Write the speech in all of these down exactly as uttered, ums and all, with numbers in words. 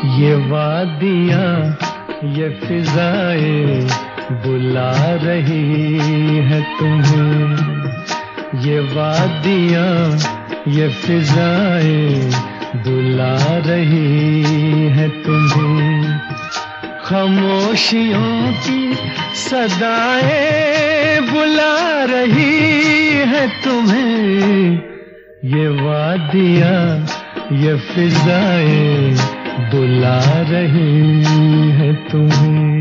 ये वादियाँ ये फिजाएं बुला रही है तुम्हें। ये वादियाँ ये फिजाएं बुला रही है तुम्हें। खामोशियों की सदाएं बुला रही है तुम्हें। ये वादियाँ ये फिजाएं बुला रही है तुम्हें।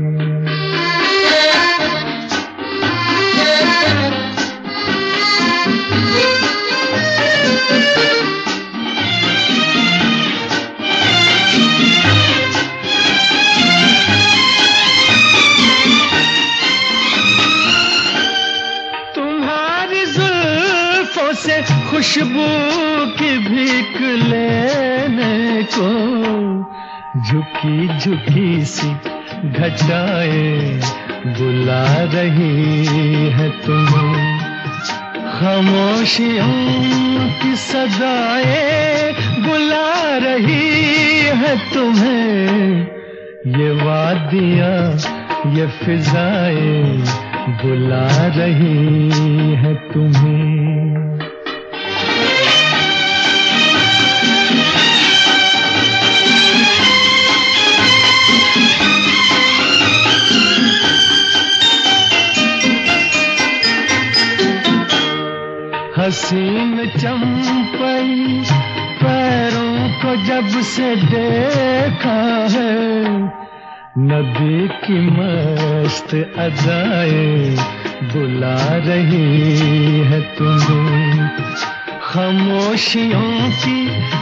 तुम्हारी जुल्फों से खुशबू की भीख लेने को झुकी झुकी सी घटाएं बुला रही है तुम्हें। खामोशियों की सदाएं बुला रही है तुम्हें। ये वादियाँ ये फिजाएं बुला रही है तुम्हें। हसीन चंपई पैरों को जब से देखा है, नदी की मस्त अदाएं बुला रही है तुम्हें। खामोशियों की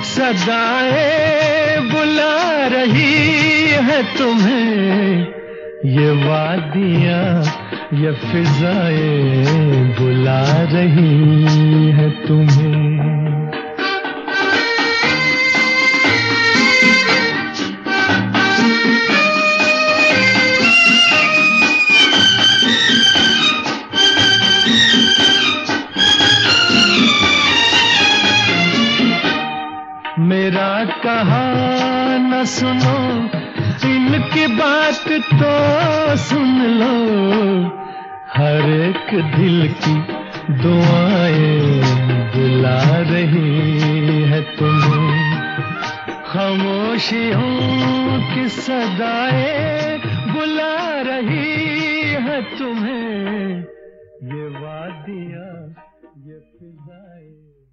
सदाएं बुला रही है तुम्हें। ये वादियाँ ये फिजाएं बुला रही है तुम्हें। मेरा कहा न सुनो, इनकी बात तो सुन लो। हर एक दिल की दुआएं बुला रही है तुम्हें। खामोशियों की सदाएं बुला रही है तुम्हें। ये वादियाँ ये फिजाएं